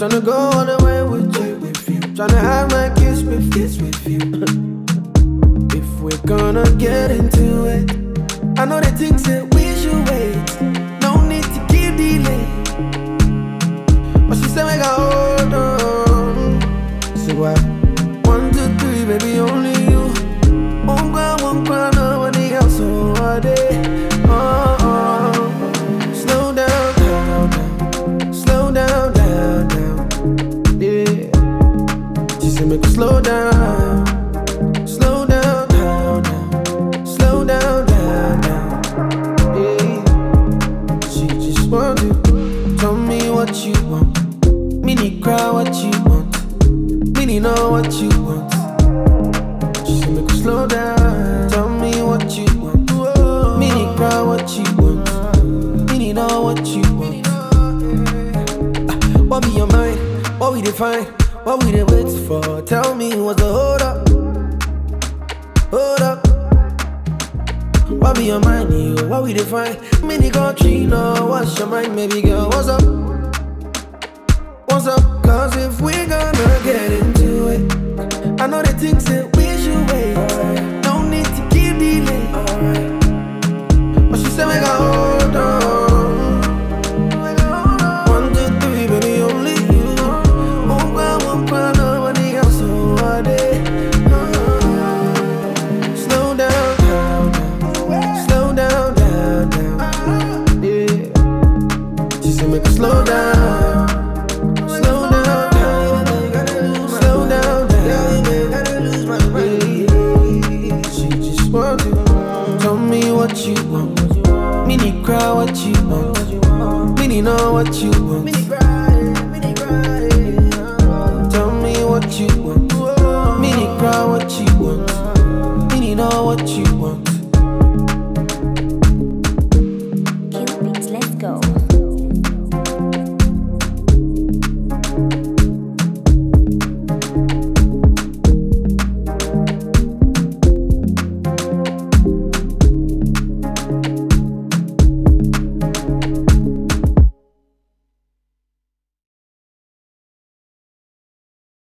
Tryna go all the way with you. Tryna have my kiss with you. If we're gonna get into it, I know the things that we should wait. No need to keep delay. But she said we got hold on. So what? 1, 2, 3, baby, only you. One cry, nobody else. So what day? Slow down, slow down, yeah. She said make me slow down, slow down, slow down, yeah. She just wanted, tell me what you want. Mini cry what you want. Mini know what you want. She said make me slow down. Tell me what you want. Mini cry what you want. Mini know what you want. What be your mind? What we define? What we dey wait for? Tell me what's the hold up? Hold up. What be your mind, you? What we define? Mini country, no. What's your mind, baby girl? What's up? What's up? Cause if we gonna get into it, I know the things that we should wait. No need to keep delay. But she said we got hold on. 1, 2, 3, baby, only you. One cry, nobody else. So what day? Slow down, slow down, yeah. She said make us slow down. Tell me what you want. Mini cry what you want. Mini know what you want. Tell me what you want. Mini cry what you want. Mini know what you want.